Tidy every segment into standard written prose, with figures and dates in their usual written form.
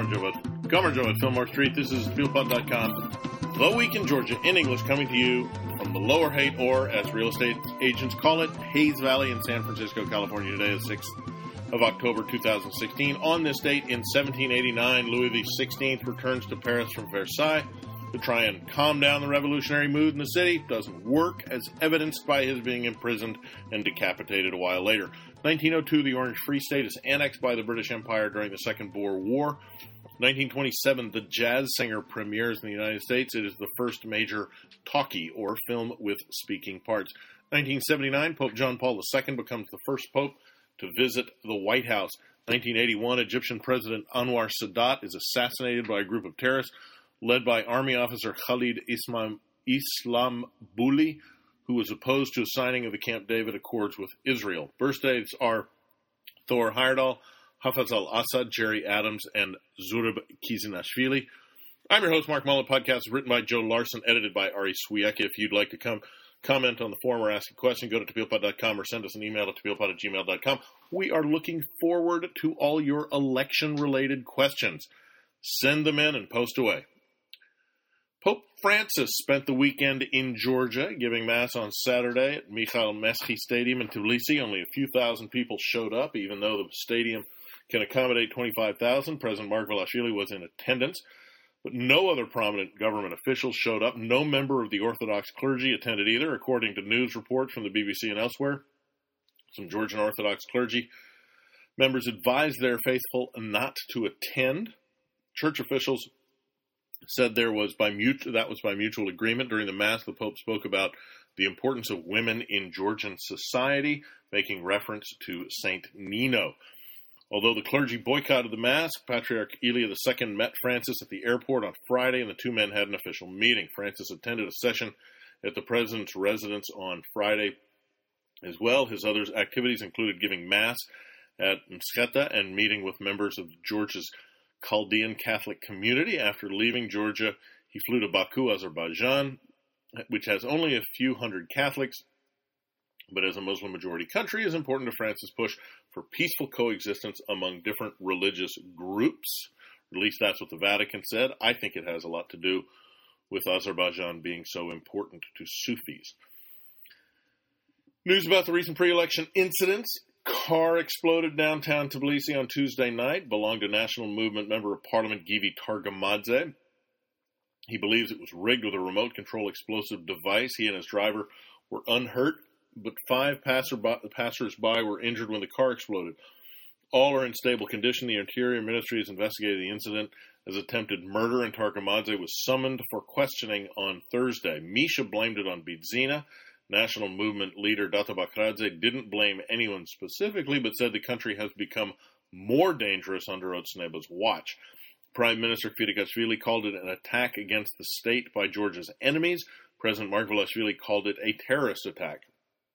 Gummerjo at Fillmore Street. This is FieldPod.com. The Week in Georgia in English, coming to you from the Lower Haight, or as real estate agents call it, Hayes Valley in San Francisco, California. Today is 6th of October 2016. On this date in 1789, Louis XVI returns to Paris from Versailles to try and calm down the revolutionary mood in the city. Doesn't work, as evidenced by his being imprisoned and decapitated a while later. 1902, the Orange Free State is annexed by the British Empire during the Second Boer War. 1927, The Jazz Singer premieres in the United States. It is the first major talkie, or film with speaking parts. 1979, Pope John Paul II becomes the first pope to visit the White House. 1981, Egyptian President Anwar Sadat is assassinated by a group of terrorists led by Army officer Khalid Islambouli, who was opposed to a signing of the Camp David Accords with Israel. Birthdays are Thor Heyerdahl, Hafez al-Assad, Jerry Adams, and Zurab Kizinashvili. I'm your host, Mark Mullet. Podcast is written by Joe Larson, edited by Ari Swiecki. If you'd like to comment on the forum or ask a question, go to tapeelpod.com or send us an email at tapeelpod@gmail.com. We are looking forward to all your election-related questions. Send them in and post away. Pope Francis spent the weekend in Georgia, giving Mass on Saturday at Mikhail Meschi Stadium in Tbilisi. Only a few thousand people showed up, even though the stadium can accommodate 25,000. President Margvelashvili was in attendance, but no other prominent government officials showed up. No member of the Orthodox clergy attended either, according to news reports from the BBC and elsewhere. Some Georgian Orthodox clergy members advised their faithful not to attend. Church officials said that was by mutual agreement. During the Mass, the Pope spoke about the importance of women in Georgian society, making reference to Saint Nino. Although the clergy boycotted the Mass, Patriarch Ilya II met Francis at the airport on Friday, and the two men had an official meeting. Francis attended a session at the president's residence on Friday as well. His other activities included giving Mass at Msketa and meeting with members of Georgia's Chaldean Catholic community. After leaving Georgia, he flew to Baku, Azerbaijan, which has only a few hundred Catholics, but as a Muslim-majority country, is important to Francis' push for peaceful coexistence among different religious groups. At least that's what the Vatican said. I think it has a lot to do with Azerbaijan being so important to Sufis. News about the recent pre-election incidents. Car exploded downtown Tbilisi on Tuesday night. Belonged to National Movement Member of Parliament Givi Targamadze. He believes it was rigged with a remote control explosive device. He and his driver were unhurt, but 5 passers-by were injured when the car exploded. All are in stable condition. The Interior Ministry has investigated the incident as attempted murder, and Targamadze was summoned for questioning on Thursday. Misha blamed it on Bidzina. National Movement leader Dato Bakradze didn't blame anyone specifically, but said the country has become more dangerous under Otsneba's watch. Prime Minister Kvirikashvili called it an attack against the state by Georgia's enemies. President Margvelashvili called it a terrorist attack.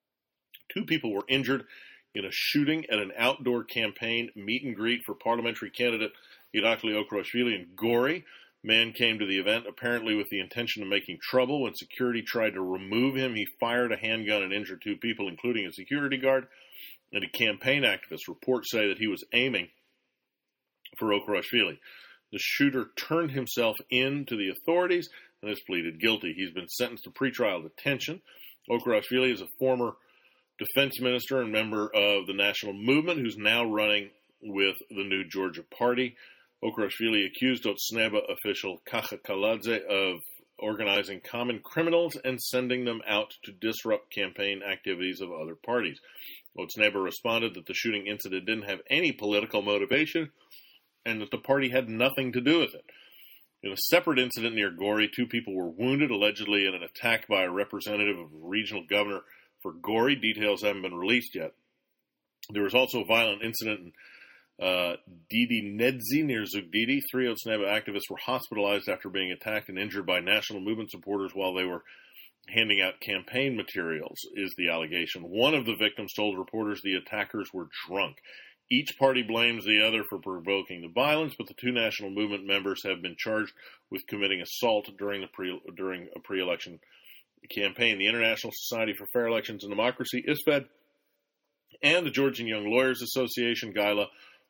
2 people were injured in a shooting at an outdoor campaign meet and greet for parliamentary candidate Irakli Okurashvili in Gori. Man came to the event apparently with the intention of making trouble. When security tried to remove him, he fired a handgun and injured 2 people, including a security guard and a campaign activist. Reports say that he was aiming for Okurashvili. The shooter turned himself in to the authorities and has pleaded guilty. He's been sentenced to pretrial detention. Okurashvili is a former defense minister and member of the National Movement who's now running with the New Georgia Party. Okurashvili accused Otsneba official Kacha Kaladze of organizing common criminals and sending them out to disrupt campaign activities of other parties. Otsneba responded that the shooting incident didn't have any political motivation and that the party had nothing to do with it. In a separate incident near Gori, 2 people were wounded, allegedly in an attack by a representative of the regional governor for Gori. Details haven't been released yet. There was also a violent incident in Didi Nedzi near Zugdidi. 3 Otsneba activists were hospitalized after being attacked and injured by National Movement supporters while they were handing out campaign materials, is the allegation. One of the victims told reporters the attackers were drunk. Each party blames the other for provoking the violence, but the 2 National Movement members have been charged with committing assault during a pre-election campaign. The International Society for Fair Elections and Democracy, ISFED, and the Georgian Young Lawyers Association, GYLA,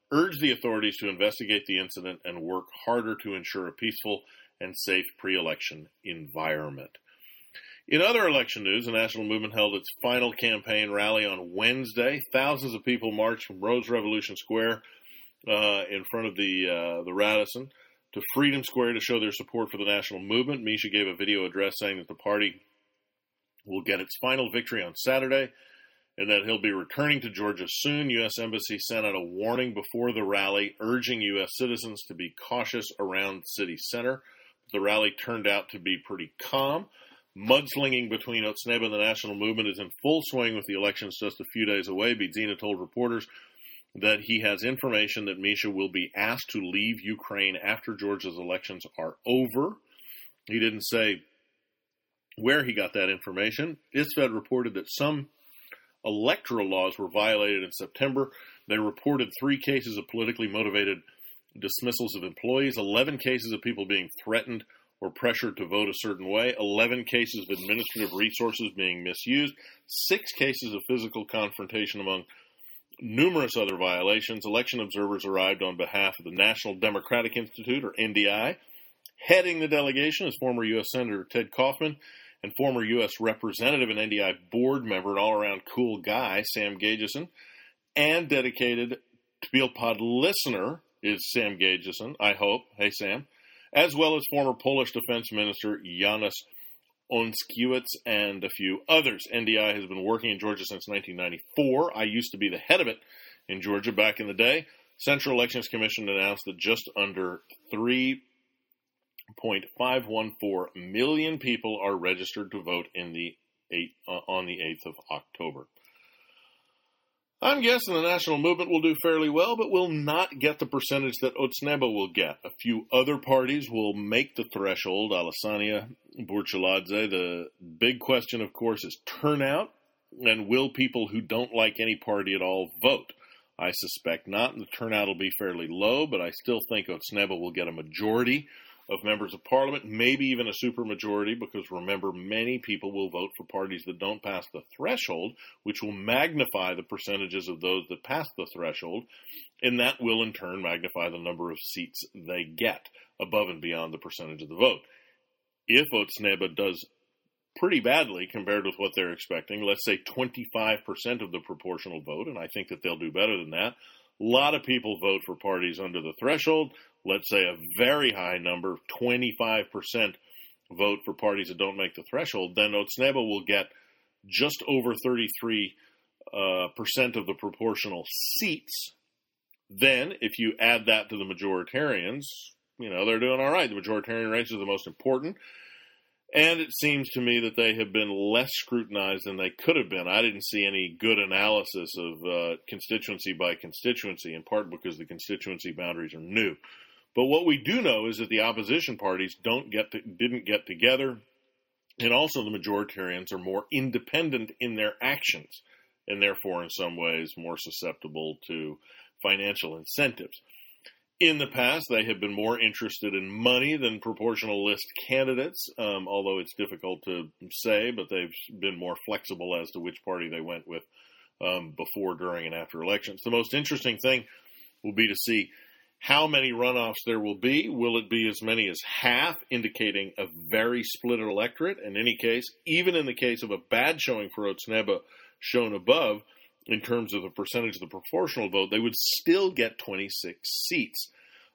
urged the authorities to investigate the incident and work harder to ensure a peaceful and safe pre-election environment. In other election news, the National Movement held its final campaign rally on Wednesday. Thousands of people marched from Rose Revolution Square in front of the Radisson to Freedom Square to show their support for the National Movement. Misha gave a video address saying that the party will get its final victory on Saturday and that he'll be returning to Georgia soon. U.S. Embassy sent out a warning before the rally, urging U.S. citizens to be cautious around the city center. The rally turned out to be pretty calm. Mudslinging between Otsneba and the National Movement is in full swing with the elections just a few days away. Bidzina told reporters that he has information that Misha will be asked to leave Ukraine after Georgia's elections are over. He didn't say where he got that information. ISFED reported that some electoral laws were violated in September. They reported 3 cases of politically motivated dismissals of employees, 11 cases of people being threatened or pressured to vote a certain way, 11 cases of administrative resources being misused, 6 cases of physical confrontation among numerous other violations. Election observers arrived on behalf of the National Democratic Institute, or NDI. Heading the delegation is former U.S. Senator Ted Kaufman and former U.S. Representative and NDI board member and all-around cool guy, Sam Gageson, and dedicated TBIL-Pod listener is Sam Gageson, I hope. Hey, Sam. As well as former Polish Defense Minister Janusz Onskiewicz and a few others. NDI has been working in Georgia since 1994. I used to be the head of it in Georgia back in the day. Central Elections Commission announced that just under 3.514 million people are registered to vote on the 8th of October. I'm guessing the National Movement will do fairly well, but will not get the percentage that Otsneba will get. A few other parties will make the threshold, Alesania, Burchaladze. The big question, of course, is turnout, and will people who don't like any party at all vote? I suspect not, and the turnout will be fairly low, but I still think Otsneba will get a majority of members of parliament, maybe even a supermajority, because remember, many people will vote for parties that don't pass the threshold, which will magnify the percentages of those that pass the threshold, and that will in turn magnify the number of seats they get above and beyond the percentage of the vote. If Otsneba does pretty badly compared with what they're expecting, let's say 25% of the proportional vote, and I think that they'll do better than that, a lot of people vote for parties under the threshold. Let's say a very high number, 25% vote for parties that don't make the threshold, then Otsneba will get just over 33% of the proportional seats. Then, if you add that to the majoritarians, they're doing all right. The majoritarian races are the most important. And it seems to me that they have been less scrutinized than they could have been. I didn't see any good analysis of constituency by constituency, in part because the constituency boundaries are new. But what we do know is that the opposition parties didn't get together, and also the majoritarians are more independent in their actions, and therefore in some ways more susceptible to financial incentives. In the past, they have been more interested in money than proportional list candidates, although it's difficult to say, but they've been more flexible as to which party they went with before, during, and after elections. The most interesting thing will be to see how many runoffs there will be. Will it be as many as half, indicating a very split electorate? In any case, even in the case of a bad showing for Otsneba shown above, in terms of the percentage of the proportional vote, they would still get 26 seats.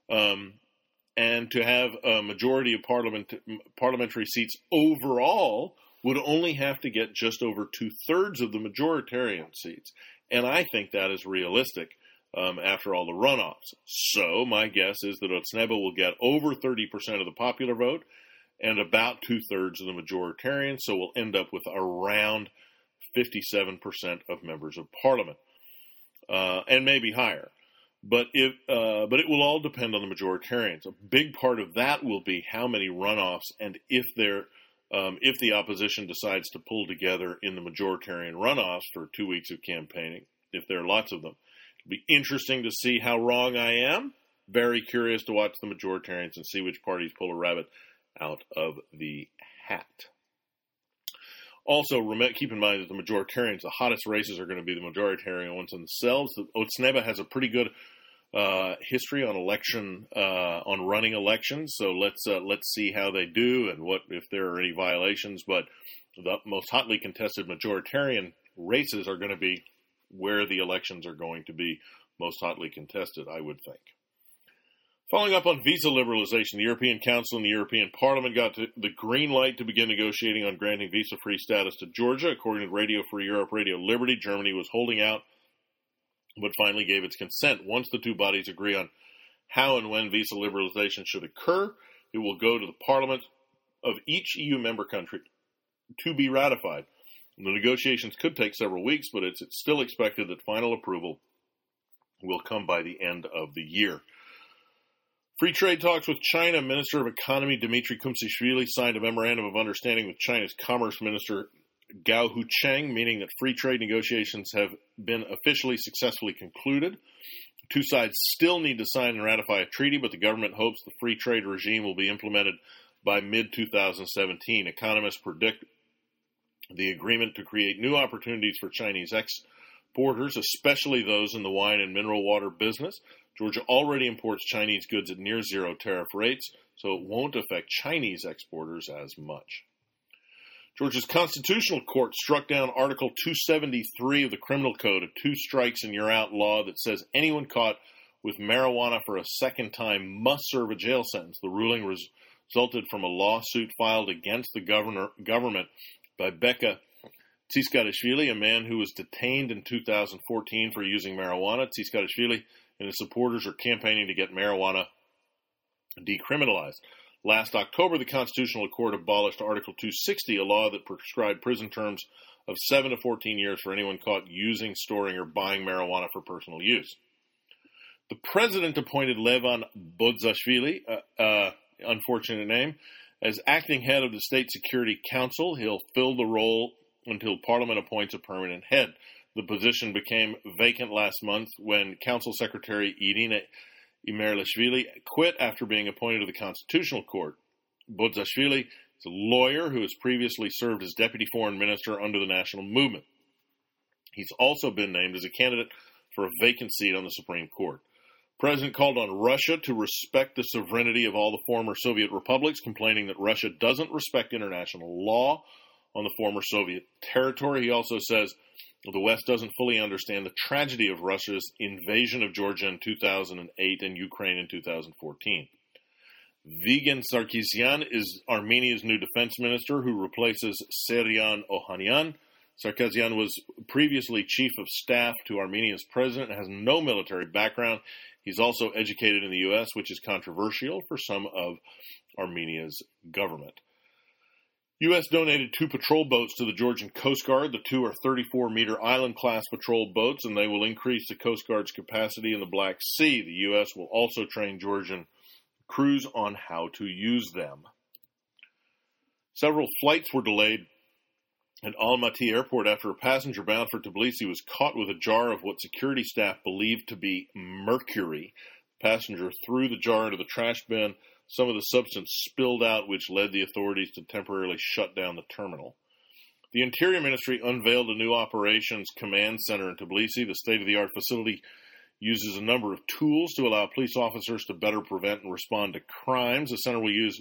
And to have a majority of parliamentary seats overall would only have to get just over 2/3 of the majoritarian seats. And I think that is realistic after all the runoffs. So my guess is that Otsneba will get over 30% of the popular vote and about 2/3 of the majoritarian, so we'll end up with around 57% of members of parliament, and maybe higher. But it will all depend on the majoritarians. A big part of that will be how many runoffs, and if the opposition decides to pull together in the majoritarian runoffs for 2 weeks of campaigning, if there are lots of them. It'll be interesting to see how wrong I am. Very curious to watch the majoritarians and see which parties pull a rabbit out of the hat. Also, keep in mind that the majoritarians, the hottest races are going to be the majoritarian ones themselves. Otsneba has a pretty good history on on running elections. So let's see how they do and what if there are any violations. But the most hotly contested majoritarian races are going to be where the elections are going to be most hotly contested, I would think. Following up on visa liberalization, the European Council and the European Parliament got the green light to begin negotiating on granting visa-free status to Georgia. According to Radio Free Europe, Radio Liberty, Germany was holding out, but finally gave its consent. Once the two bodies agree on how and when visa liberalization should occur, it will go to the Parliament of each EU member country to be ratified. The negotiations could take several weeks, but it's still expected that final approval will come by the end of the year. Free trade talks with China. Minister of Economy Dmitry Kumtsishvili signed a memorandum of understanding with China's Commerce Minister Gao Hucheng, meaning that free trade negotiations have been officially successfully concluded. Two sides still need to sign and ratify a treaty, but the government hopes the free trade regime will be implemented by mid-2017. Economists predict the agreement to create new opportunities for Chinese exporters, especially those in the wine and mineral water business. Georgia already imports Chinese goods at near zero tariff rates, so it won't affect Chinese exporters as much. Georgia's Constitutional Court struck down Article 273 of the Criminal Code, a two strikes and you're out law that says anyone caught with marijuana for a second time must serve a jail sentence. The ruling resulted from a lawsuit filed against the government by Beka Tsiskatishvili, a man who was detained in 2014 for using marijuana. Tsiskatishvili and his supporters are campaigning to get marijuana decriminalized. Last October, the Constitutional Court abolished Article 260, a law that prescribed prison terms of 7 to 14 years for anyone caught using, storing, or buying marijuana for personal use. The president appointed Levan Bodzashvili, unfortunate name, as acting head of the State Security Council. He'll fill the role until Parliament appoints a permanent head. The position became vacant last month when Council Secretary Irina Imerlishvili quit after being appointed to the Constitutional Court. Bodzashvili is a lawyer who has previously served as Deputy Foreign Minister under the National Movement. He's also been named as a candidate for a vacant seat on the Supreme Court. The president called on Russia to respect the sovereignty of all the former Soviet republics, complaining that Russia doesn't respect international law on the former Soviet territory. He also says the West doesn't fully understand the tragedy of Russia's invasion of Georgia in 2008 and Ukraine in 2014. Vigen Sarkisyan is Armenia's new defense minister who replaces Seryan Ohanyan. Sarkisyan was previously chief of staff to Armenia's president and has no military background. He's also educated in the U.S., which is controversial for some of Armenia's government. U.S. donated 2 patrol boats to the Georgian Coast Guard. The 2 are 34-meter island-class patrol boats, and they will increase the Coast Guard's capacity in the Black Sea. The U.S. will also train Georgian crews on how to use them. Several flights were delayed at Almaty Airport after a passenger bound for Tbilisi was caught with a jar of what security staff believed to be mercury. The passenger threw the jar into the trash bin. Some of the substance spilled out, which led the authorities to temporarily shut down the terminal. The Interior Ministry unveiled a new operations command center in Tbilisi. The state-of-the-art facility uses a number of tools to allow police officers to better prevent and respond to crimes. The center will use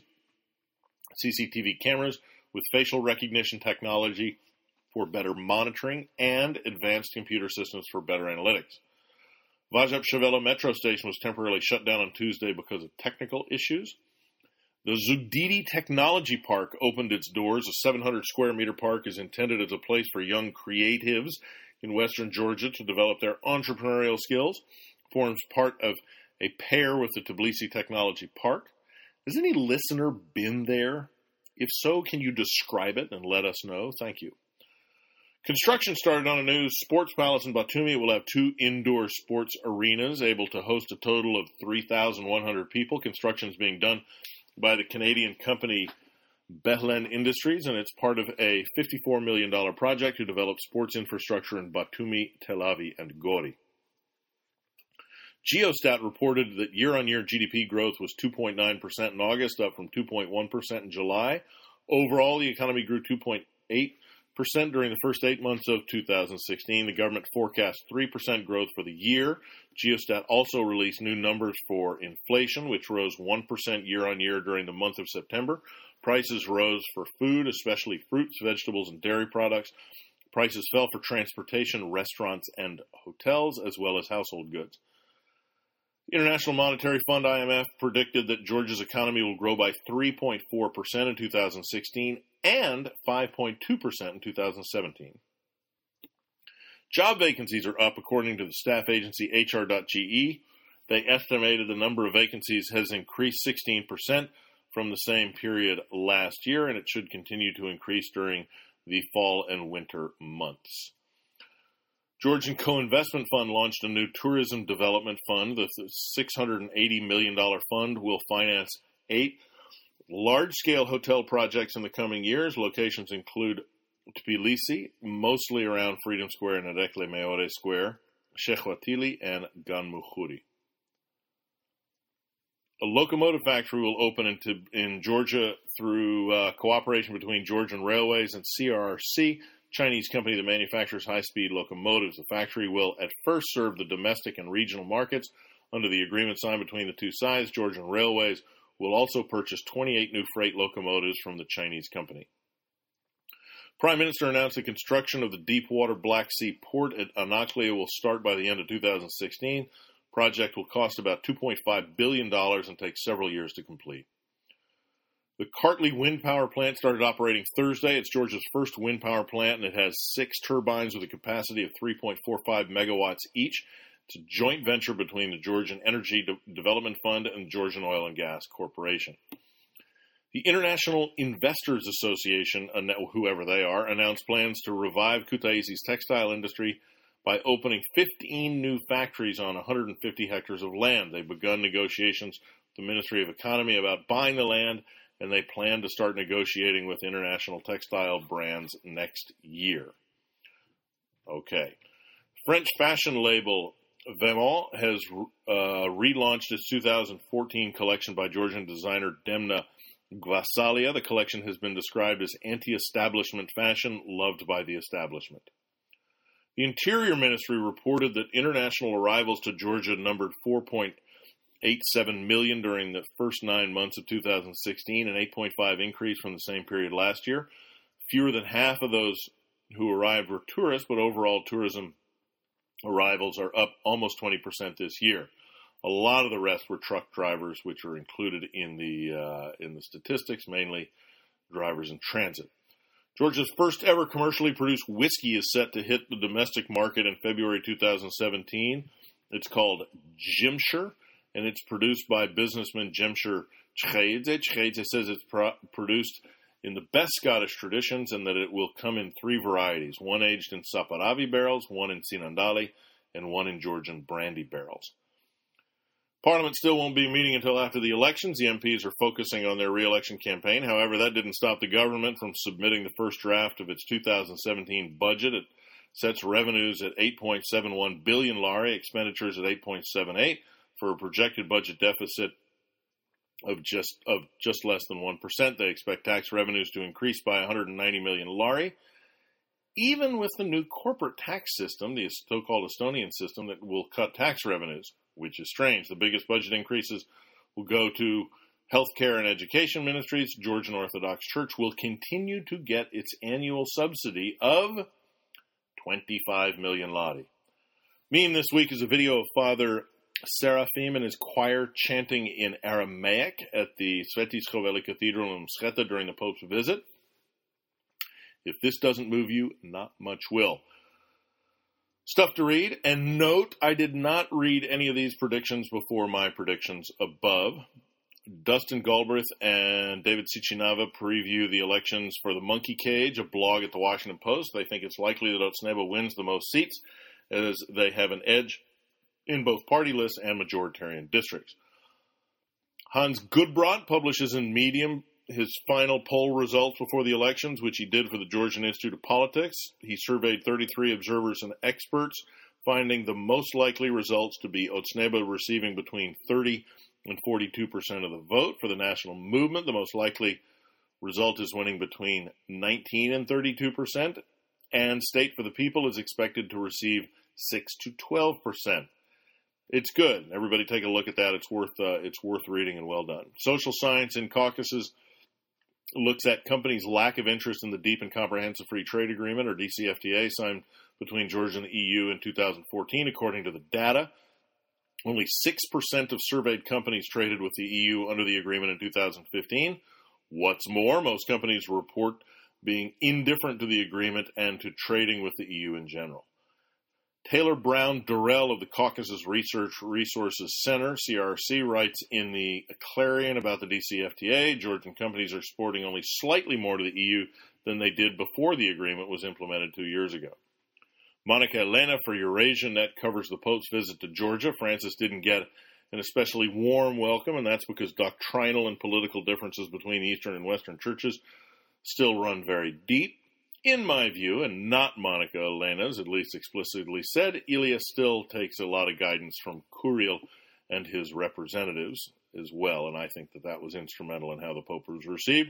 CCTV cameras with facial recognition technology for better monitoring and advanced computer systems for better analytics. Vazhap-Shavelo metro station was temporarily shut down on Tuesday because of technical issues. The Zuditi Technology Park opened its doors. A 700-square-meter park is intended as a place for young creatives in western Georgia to develop their entrepreneurial skills. It forms part of a pair with the Tbilisi Technology Park. Has any listener been there? If so, can you describe it and let us know? Thank you. Construction started on a new sports palace in Batumi. It will have 2 indoor sports arenas, able to host a total of 3,100 people. Construction is being done by the Canadian company Bethlen Industries, and it's part of a $54 million project to develop sports infrastructure in Batumi, Telavi, and Gori. Geostat reported that year-on-year GDP growth was 2.9% in August, up from 2.1% in July. Overall, the economy grew 2.8% during the first 8 months of 2016. The government forecasts 3% growth for the year. Geostat also released new numbers for inflation, which rose 1% year-on-year during the month of September. Prices rose for food, especially fruits, vegetables, and dairy products. Prices fell for transportation, restaurants, and hotels, as well as household goods. The International Monetary Fund, IMF, predicted that Georgia's economy will grow by 3.4% in 2016 and 5.2% in 2017. Job vacancies are up, according to the staff agency HR.ge. They estimated the number of vacancies has increased 16% from the same period last year, and it should continue to increase during the fall and winter months. Georgian Co-Investment Fund launched a new tourism development fund. The $680 million fund will finance 8 large-scale hotel projects in the coming years. Locations include Tbilisi, mostly around Freedom Square and Erekle Meore Square, Shekhwatili, and Ganmukhuri. A locomotive factory will open in Georgia through cooperation between Georgian Railways and CRRC, Chinese company that manufactures high-speed locomotives. The factory will at first serve the domestic and regional markets. Under the agreement signed between the two sides, Georgian Railways will also purchase 28 new freight locomotives from the Chinese company. Prime Minister announced the construction of the deepwater Black Sea port at Anaklia will start by the end of 2016. Project will cost about $2.5 billion and take several years to complete. The Kartli wind power plant started operating Thursday. It's Georgia's first wind power plant, and it has 6 turbines with a capacity of 3.45 megawatts each. It's a joint venture between the Georgian Energy Development Fund and Georgian Oil and Gas Corporation. The International Investors Association, whoever they are, announced plans to revive Kutaisi's textile industry by opening 15 new factories on 150 hectares of land. They've begun negotiations with the Ministry of Economy about buying the land, and they plan to start negotiating with international textile brands next year. Okay. French fashion label Veman has relaunched its 2014 collection by Georgian designer Demna Gvasalia. The collection has been described as anti-establishment fashion, loved by the establishment. The Interior Ministry reported that international arrivals to Georgia numbered 4.87 million during the first 9 months of 2016, an 8.5 increase from the same period last year. Fewer than half of those who arrived were tourists, but overall tourism arrivals are up almost 20% this year. A lot of the rest were truck drivers, which are included in the statistics, mainly drivers in transit. Georgia's first ever commercially produced whiskey is set to hit the domestic market in February 2017. It's called Jimshire, and it's produced by businessman Jimshire Chkheidze. Chkheidze says it's produced in the best Scottish traditions and that it will come in 3 varieties, one aged in Saparavi barrels, one in Sinandali, and one in Georgian brandy barrels. Parliament still won't be meeting until after the elections. The MPs are focusing on their re-election campaign. However, that didn't stop the government from submitting the first draft of its 2017 budget. It sets revenues at 8.71 billion lari, expenditures at 8.78, for a projected budget deficit of just less than 1%. They expect tax revenues to increase by 190 million lari. Even with the new corporate tax system, the so-called Estonian system, that will cut tax revenues, which is strange. The biggest budget increases will go to healthcare and education ministries. Georgian Orthodox Church will continue to get its annual subsidy of 25 million lari. Meme this week is a video of Father Seraphim and his choir chanting in Aramaic at the Sveti Schoveli Cathedral in Mskheta during the Pope's visit. If this doesn't move you, not much will. Stuff to read, and note, I did not read any of these predictions before my predictions above. Dustin Galbraith and David Sichinava preview the elections for the Monkey Cage, a blog at the Washington Post. They think it's likely that Otsneba wins the most seats, as they have an edge in both party lists and majoritarian districts. Hans Gudbrand publishes in Medium his final poll results before the elections, which he did for the Georgian Institute of Politics. He surveyed 33 observers and experts, finding the most likely results to be Otsneba receiving between 30 and 42% of the vote. For the national movement, the most likely Result is winning between 19 and 32%, and State for the People is expected to receive 6 to 12%. It's good. Everybody take a look at that. It's worth reading and well done. Social Science in Caucasus looks at companies' lack of interest in the Deep and Comprehensive Free Trade Agreement, or DCFTA, signed between Georgia and the EU in 2014. According to the data, only 6% of surveyed companies traded with the EU under the agreement in 2015. What's more, most companies report being indifferent to the agreement and to trading with the EU in general. Taylor Brown Durrell of the Caucasus Research Resources Center, CRC, writes in the Clarion about the DCFTA, Georgian companies are exporting only slightly more to the EU than they did before the agreement was implemented 2 years ago. Monica Elena for EurasiaNet covers the Pope's visit to Georgia. Francis didn't get an especially warm welcome, and that's because doctrinal and political differences between Eastern and Western churches still run very deep. In my view, and not Monica Elena's, at least explicitly said, Ilya still takes a lot of guidance from Kirill and his representatives as well, and I think that was instrumental in how the Pope was received.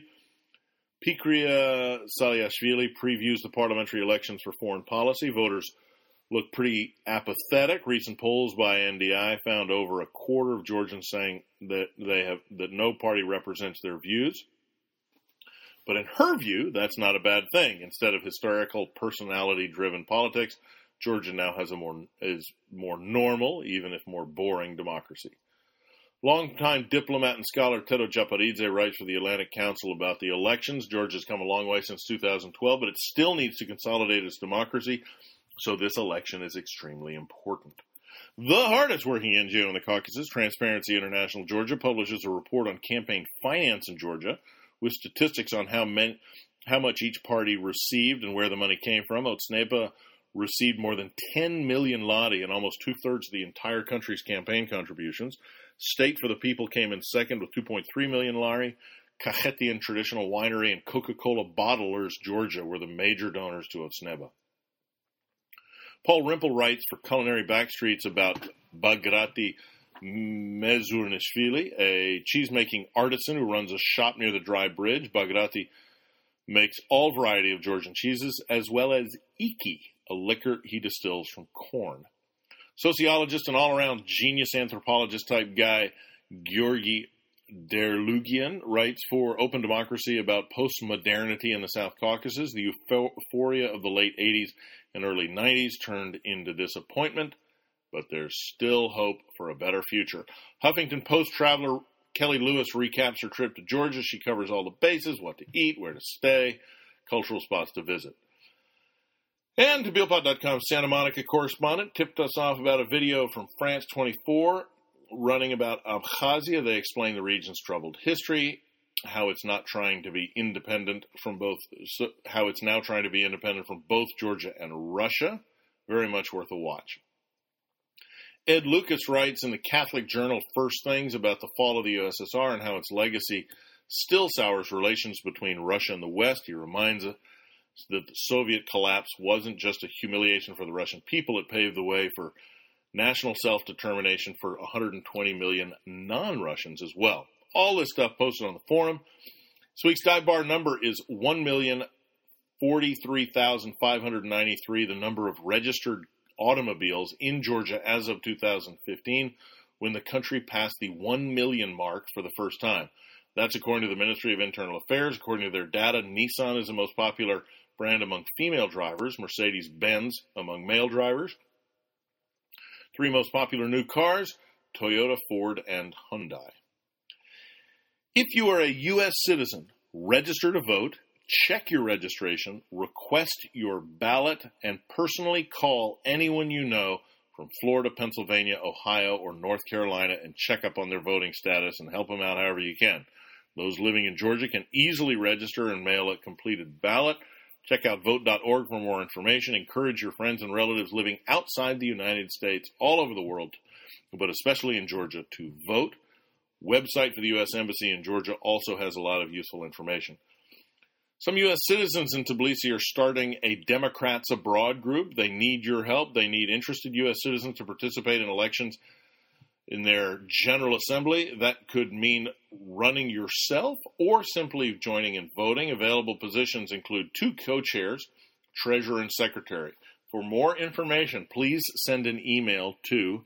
Pikria Saliashvili previews the parliamentary elections for foreign policy. Voters look pretty apathetic. Recent polls by NDI found over a quarter of Georgians saying that no party represents their views. But in her view, that's not a bad thing. Instead of historical, personality-driven politics, Georgia now has is more normal, even if more boring, democracy. Longtime diplomat and scholar Tedo Japaridze writes for the Atlantic Council about the elections. Georgia's come a long way since 2012, but it still needs to consolidate its democracy, so this election is extremely important. The hardest working NGO in the Caucasus, Transparency International Georgia, publishes a report on campaign finance in Georgia, with statistics on how much each party received and where the money came from. Otsnepa received more than 10 million lari and almost two-thirds of the entire country's campaign contributions. State for the People came in second with 2.3 million lari. Kahetian Traditional Winery and Coca-Cola Bottlers Georgia were the major donors to Otsnepa. Paul Rimple writes for Culinary Backstreets about Bagrati Mezurnishvili, a cheese-making artisan who runs a shop near the Dry Bridge. Bagrati makes all variety of Georgian cheeses, as well as iki, a liquor he distills from corn. Sociologist and all-around genius anthropologist-type guy Georgi Derlugian writes for Open Democracy about post-modernity in the South Caucasus. The euphoria of the late 80s and early 90s turned into disappointment, but there's still hope for a better future. Huffington Post traveler Kelly Lewis recaps her trip to Georgia. She covers all the bases, what to eat, where to stay, cultural spots to visit. And ToBealPot.com Santa Monica correspondent tipped us off about a video from France 24 running about Abkhazia. They explain the region's troubled history, how it's not trying to be independent from both Georgia and Russia. Very much worth a watch. Ed Lucas writes in the Catholic journal First Things about the fall of the USSR and how its legacy still sours relations between Russia and the West. He reminds us that the Soviet collapse wasn't just a humiliation for the Russian people. It paved the way for national self-determination for 120 million non-Russians as well. All this stuff posted on the forum. This week's dive bar number is 1,043,593, the number of registered automobiles in Georgia as of 2015, when the country passed the 1 million mark for the first time. That's according to the Ministry of Internal Affairs. According to their data, Nissan is the most popular brand among female drivers, Mercedes-Benz among male drivers. Three most popular new cars, Toyota, Ford, and Hyundai. If you are a U.S. citizen, register to vote, check your registration, request your ballot, and personally call anyone you know from Florida, Pennsylvania, Ohio, or North Carolina and check up on their voting status and help them out however you can. Those living in Georgia can easily register and mail a completed ballot. Check out vote.org for more information. Encourage your friends and relatives living outside the United States, all over the world, but especially in Georgia, to vote. Website for the U.S. Embassy in Georgia also has a lot of useful information. Some U.S. citizens in Tbilisi are starting a Democrats Abroad group. They need your help. They need interested U.S. citizens to participate in elections in their General Assembly. That could mean running yourself or simply joining and voting. Available positions include 2 co-chairs, treasurer and secretary. For more information, please send an email to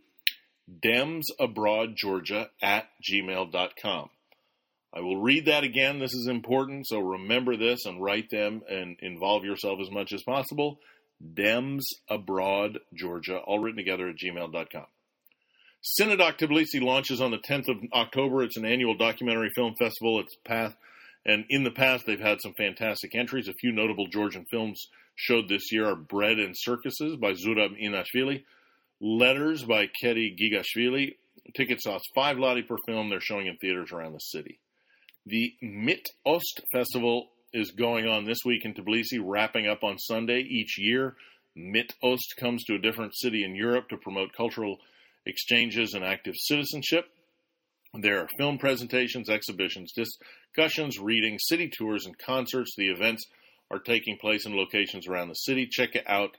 demsabroadgeorgia@gmail.com. I will read that again. This is important, so remember this and write them and involve yourself as much as possible. demsabroadgeorgia, all written together, at gmail.com. Cinedoc Tbilisi launches on the 10th of October. It's an annual documentary film festival. And in the past, they've had some fantastic entries. A few notable Georgian films showed this year are Bread and Circuses by Zurab Inashvili, Letters by Kedi Gigashvili. Tickets cost $5 per film. They're showing in theaters around the city. The Mit Ost Festival is going on this week in Tbilisi, wrapping up on Sunday. Each year, Mit Ost comes to a different city in Europe to promote cultural exchanges and active citizenship. There are film presentations, exhibitions, discussions, readings, city tours, and concerts. The events are taking place in locations around the city. Check out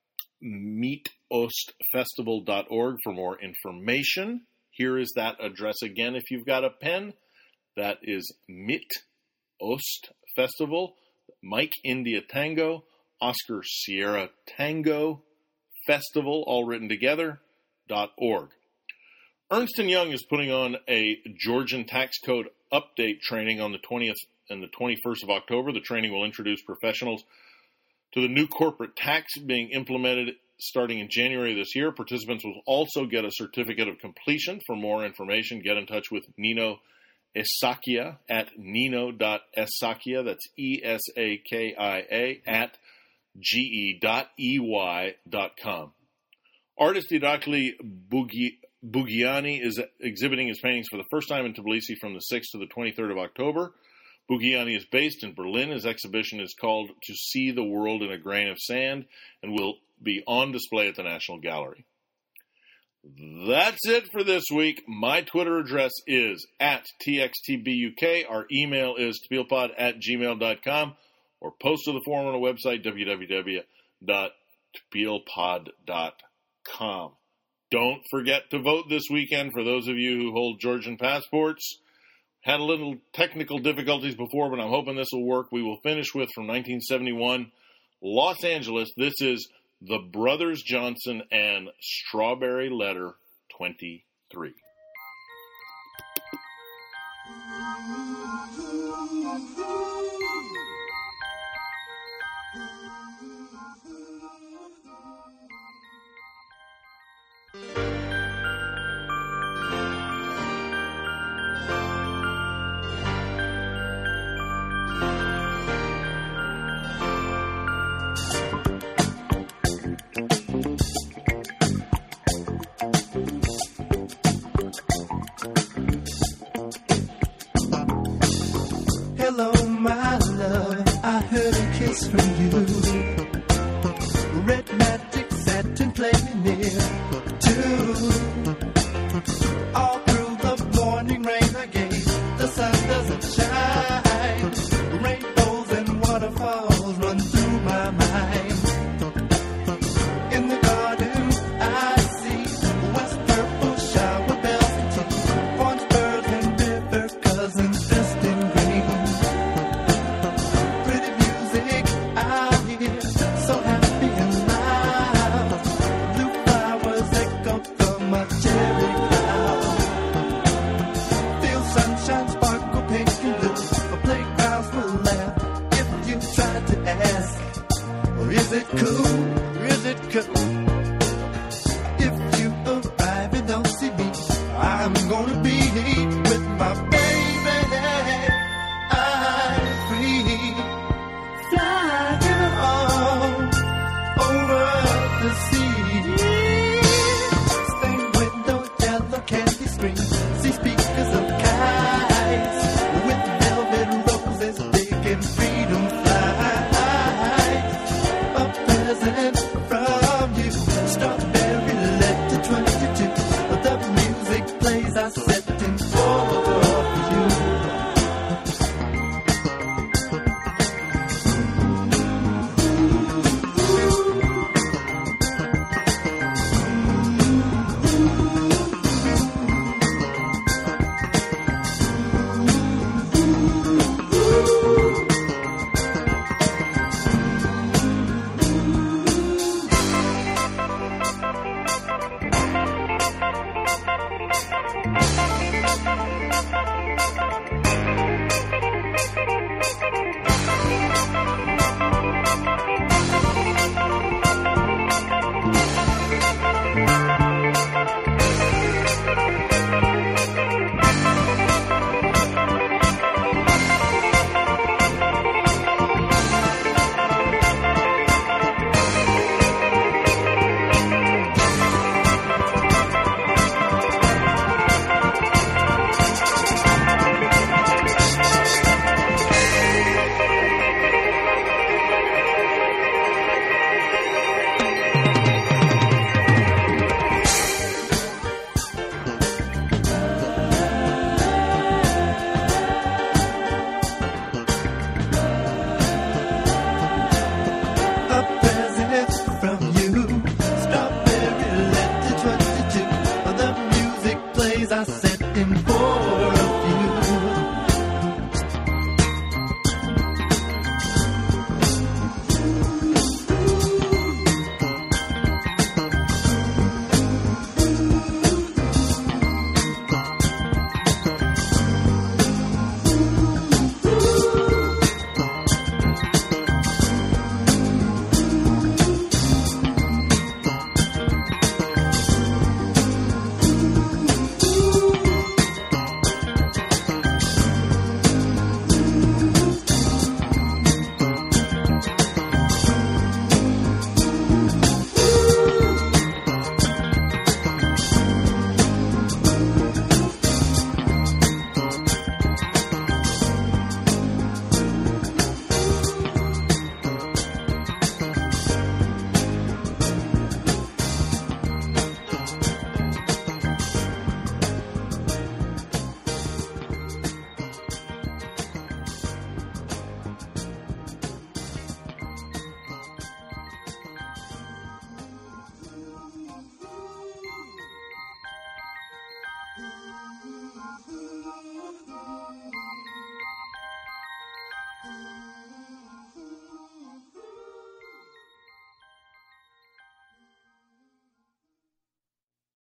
mitostfestival.org for more information. Here is that address again if you've got a pen. That is Mit Ost Festival, Mike India Tango, Oscar Sierra Tango Festival, all written together, .org. Ernst & Young is putting on a Georgian tax code update training on the 20th and the 21st of October. The training will introduce professionals to the new corporate tax being implemented starting in January this year. Participants will also get a certificate of completion. For more information, get in touch with Nino Esakia at nino.esakia, that's ESAKIA, at ge.ey.com. Artist Irakli Bugiani is exhibiting his paintings for the first time in Tbilisi from the 6th to the 23rd of October. Bugiani is based in Berlin. His exhibition is called To See the World in a Grain of Sand and will be on display at the National Gallery. That's it for this week. My Twitter address is @TXTBUK. Our email is tbilpod@gmail.com, or post to the forum on our website, www.tbilpod.com. Don't forget to vote this weekend for those of you who hold Georgian passports. Had a little technical difficulties before, but I'm hoping this will work. We will finish with, from 1971, Los Angeles. This is The Brothers Johnson and Strawberry Letter 23. Hello, my love, I heard a kiss from you. Red magic satin playing near, too. All through the morning rain I gave, the sun doesn't shine. Rainbows and waterfalls run through my mind. In the garden I see west purple shower bells and tea, orange birds and river cousins dressed in green. Pretty music I hear, so happy and loud. Blue flowers echo from a cherry cloud. Feel sunshine sparkle pink and blue. Playgrounds will laugh if you try to ask, or is it cool? Or is it cool?